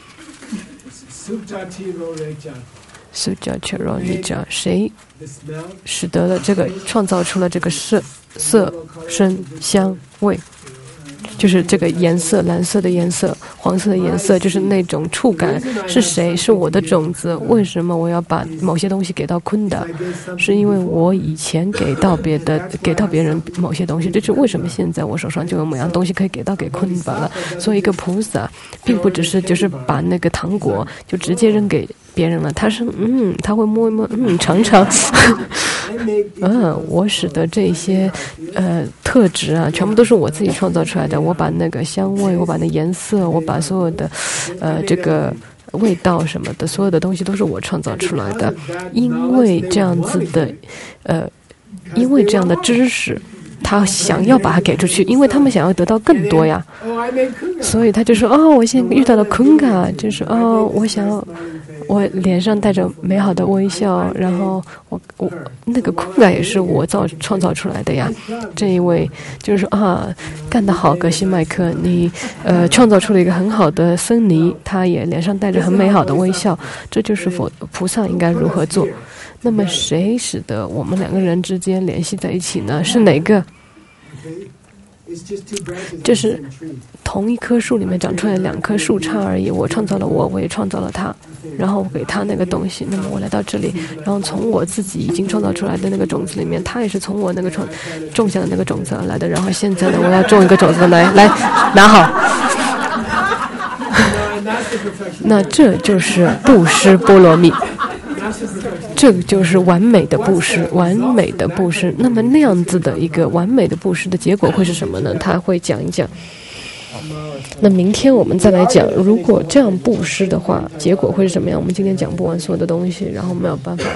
苏加切罗尼迦，谁使得了这个创造出了这个色、色、声、香、味，就是这个颜色，蓝色的颜色，黄色的颜色，就是那种触感。是谁？是我的种子。为什么我要把某些东西给到昆达？是因为我以前给到别的，给到别人某些东西。这是为什么现在我手上就有某样东西可以给到给昆达了？所以一个菩萨，并不只是就是把那个糖果就直接扔给别人了，他是嗯，他会摸一摸，嗯，尝尝，嗯，我使得这些呃特质啊，全部都是我自己创造出来的。我把那个香味，我把那颜色，我把所有的呃这个味道什么的，所有的东西都是我创造出来的。因为这样子的，呃，因为这样的知识。他想要把它给出去，因为他们想要得到更多呀，所以他就说：“哦，我现在遇到了昆卡，就是哦，我想要，我脸上带着美好的微笑，然后我我那个昆卡也是我造创造出来的呀。这一位就是说啊，干得好，格西麦克，你呃创造出了一个很好的僧尼，他也脸上带着很美好的微笑，这就是佛菩萨应该如何做。”那么谁使得我们两个人之间联系在一起呢？是哪个？ 这是同一棵树里面长出来两棵树杈而已。我创造了我，我也创造了他，然后我给他那个东西。那么我来到这里，然后从我自己已经创造出来的那个种子里面，他也是从我那个种种下的那个种子而来的。然后现在呢，我要种一个种子来来拿好。那这就是布施波罗蜜。这个就是完美的布施，完美的布施。那么那样子的一个完美的布施的结果会是什么呢？他会讲一讲。那明天我们再来讲，如果这样布施的话，结果会是什么样？我们今天讲不完所有的东西，然后没有办法。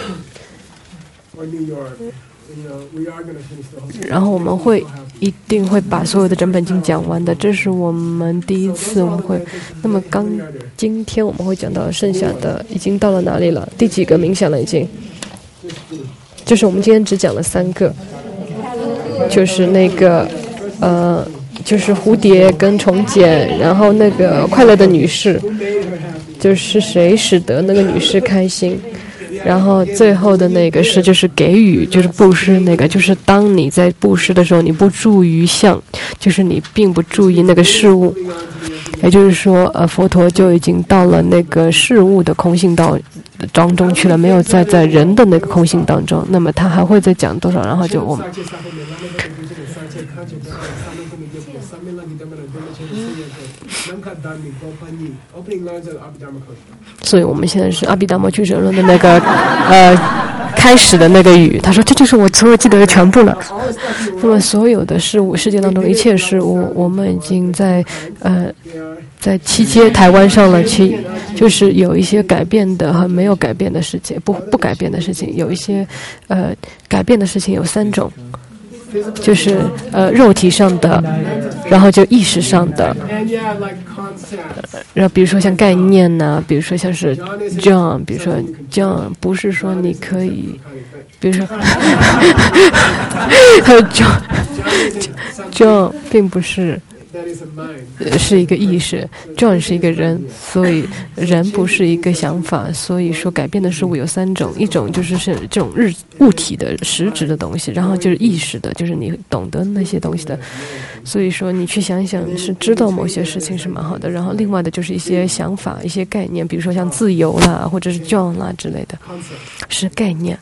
然后我们会一定会把所有的整本经讲完的，这是我们第一次我们会。那么刚今天我们会讲到剩下的已经到了哪里了？第几个冥想了已经？就是我们今天只讲了三个，就是那个呃，就是蝴蝶跟虫茧，然后那个快乐的女士，就是谁使得那个女士开心。然后最后的那个是就是给予，就是布施那个，就是当你在布施的时候，你不注于相，就是你并不注意那个事物，也就是说，呃，佛陀就已经到了那个事物的空性道当中去了，没有再在人的那个空性当中。那么他还会再讲多少？然后就我们。所以我们现在是阿毗达摩俱舍论的那个呃开始的那个语，他说这就是我所有记得的全部了。那么所有的事物，世界当中的一切事物，我们已经在呃在七阶台湾上了，七就是有一些改变的和没有改变的事情，不不改变的事情，有一些呃改变的事情有三种。就是呃肉体上的，然后就意识上的，然后比如说像概念呢、啊，比如说像是 John， 比如说 John 不是说你可以，比如说还有 John John 并不是。是一个意识 ，John 是一个人，所以人不是一个想法。所以说，改变的事物有三种，一种就是是这种日物体的实质的东西，然后就是意识的，就是你懂得那些东西的。所以说，你去想想，是知道某些事情是蛮好的。然后另外的就是一些想法、一些概念，比如说像自由啦，或者是 John 啦之类的，是概念。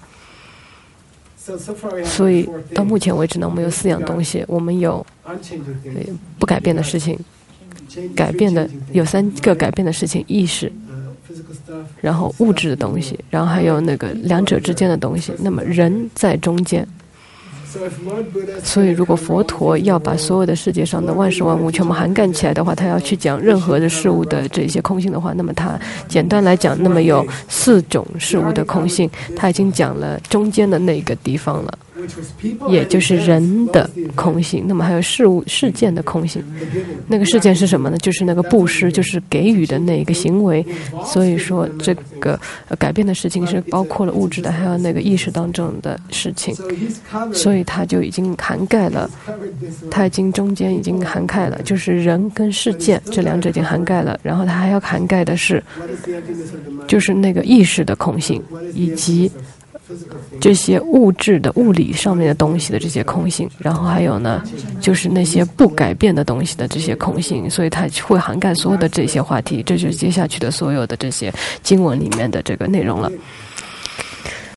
所以到目前为止呢，我们有四样东西，我们有不改变的事情，改变的有三个改变的事情：意识，然后物质的东西，然后还有那个两者之间的东西。那么人在中间。所以如果佛陀要把所有的世界上的万事万物全部涵盖起来的话，他要去讲任何的事物的这些空性的话，那么他简单来讲，那么有四种事物的空性，他已经讲了中间的那个地方了，也就是人的空性。那么还有事物事件的空性，那个事件是什么呢？就是那个布施，就是给予的那个行为。所以说这个改变的事情是包括了物质的，还有那个意识当中的事情。所以他就已经涵盖了，他已经中间已经涵盖了，就是人跟事件这两者已经涵盖了。然后他还要涵盖的是，就是那个意识的空性，以及这些物质的物理上面的东西的这些空性。然后还有呢，就是那些不改变的东西的这些空性。所以它会涵盖所有的这些话题，这就是接下去的所有的这些经文里面的这个内容了。